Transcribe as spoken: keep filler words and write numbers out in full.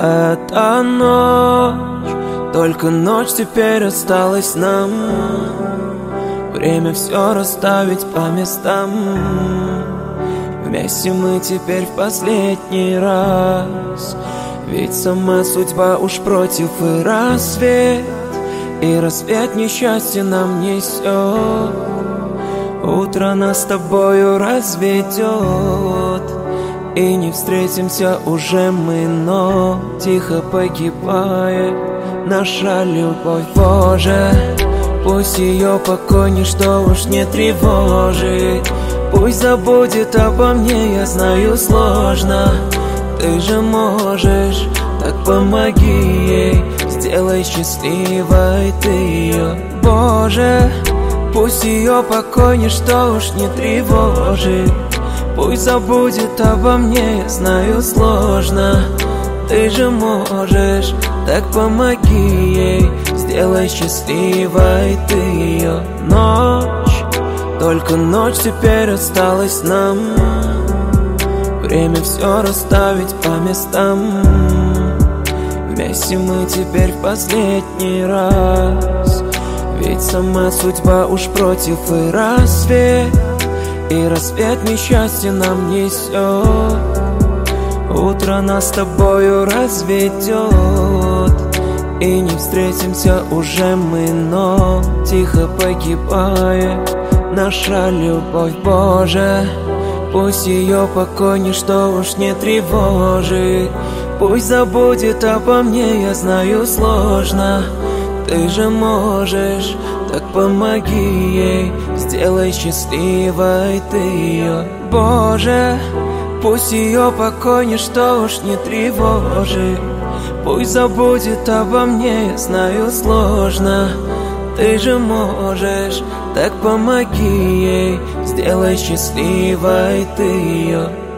эта ночь, только ночь теперь осталась нам. Время все расставить по местам. Вместе мы теперь в последний раз. Ведь сама судьба уж против, и рассвет, и рассвет несчастье нам несет. Утро нас с тобою разведет, и не встретимся уже мы, но тихо погибает наша любовь. Боже, пусть ее покой ничто уж не тревожит. Пусть забудет обо мне, я знаю, сложно. Ты же можешь, так помоги ей, сделай счастливой ты ее. Боже, пусть ее покой ничто уж не тревожит. Пусть забудет обо мне, я знаю, сложно. Ты же можешь, так помоги ей, сделай счастливой ты ее. Ночь, только ночь теперь осталась нам. Время все расставить по местам. Вместе мы теперь в последний раз. Ведь сама судьба уж против, и рассвет, и рассвет несчастье нам несет. Утро нас с тобою разведет, и не встретимся уже мы, но тихо погибает наша любовь. Боже, пусть ее покой ничто уж не тревожит. Пусть забудет обо мне, я знаю, сложно. Ты же можешь, так помоги ей, сделай счастливой ты ее. Боже, пусть ее покой ничто уж не тревожит. Пусть забудет обо мне, я знаю, сложно. Ты же можешь, так помоги ей, сделай счастливой ты ее.